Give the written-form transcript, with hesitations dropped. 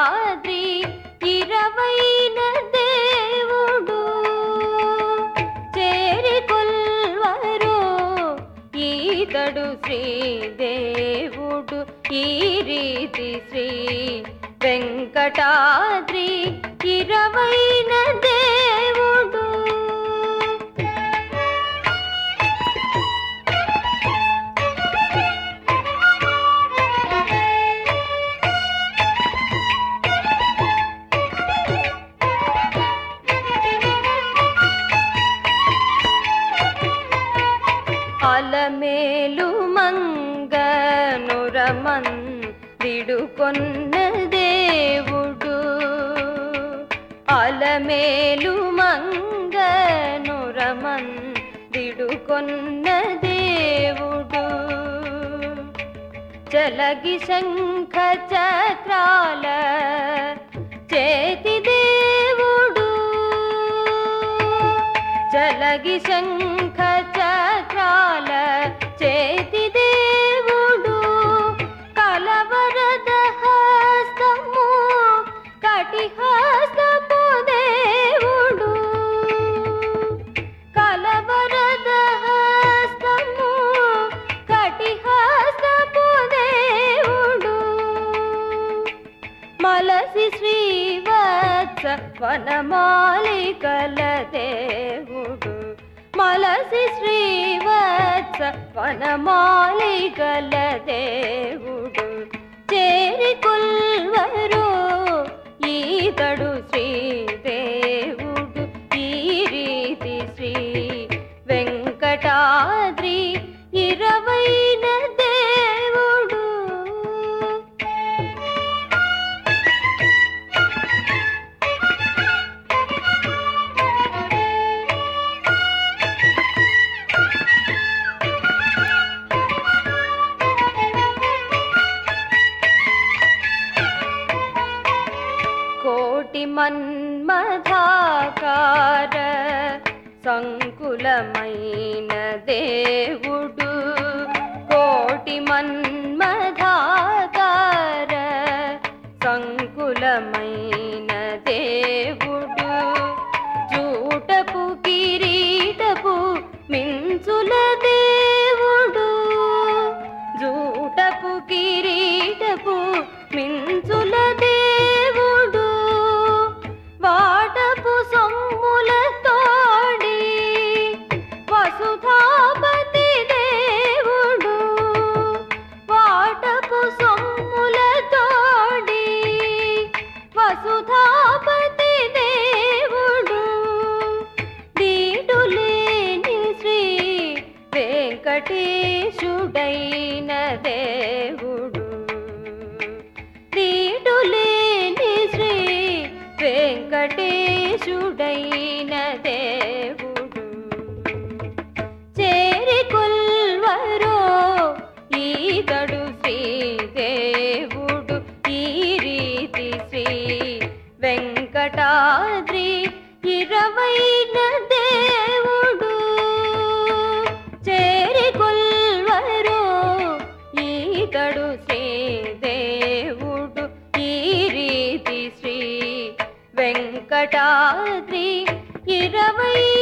వెంకటాద్రి ఇరవైన దేవుడు చేరికొల్వరో ఈతడు శ్రీదేవుడు ఈ రీతి శ్రీ వెంకటాద్రి ఇరవైన దేవుడు అలమేలు మంగనురమందిడుకొన్న దేవుడు అలమేలు మంగనురమందిడుకొన్న దేవుడు చలగి శంఖ చక్రాల చేతి దేవుడు చలగి శంఖ చక్రాల చేతి దేవుడు కలవరద హస్తము కటిహస్తపు దేవుడు కలవరద హస్తము కటిహస్తపు దేవుడు మలసి శ్రీవత్స వనమాలికల దేవుడు మలసి శ్రీవత్స వనమాలికల దేవుడు చేరికొల్వరో ఈతడు శ్రీదేవుడు ఈ రీతి శ్రీ వెంకటాద్రి ఇరవైన దేవుడు కోటి మన్మథాకార సంకులమైన దేవుడు కోటి మన్మథాకార సంకులమైన దేవుడు జూటపు కిరీటపు మించుల దేవుడు జూటపు కిరీటపు మించుల దేవుడు వాటపు సొమ్ముల తోడి వసుధాపతి దేవుడు వాటపు సొమ్ముల తోడి వసుధాపతి దేవుడు దీటులేని శ్రీ వెంకటేశుడైన దేవుడు దీటులేని శ్రీ వెంకటేశుడైన దేవుడు చేరికొల్వరో ఈతడు శ్రీదేవుడు ఈ రీతి శ్రీ వెంకటాద్రి ఇరవైన దేవుడు చేరికొల్వరో ఈతడు శ్రీదేవుడు ఈ రీతి శ్రీ వెంకటాద్రి ఇరవై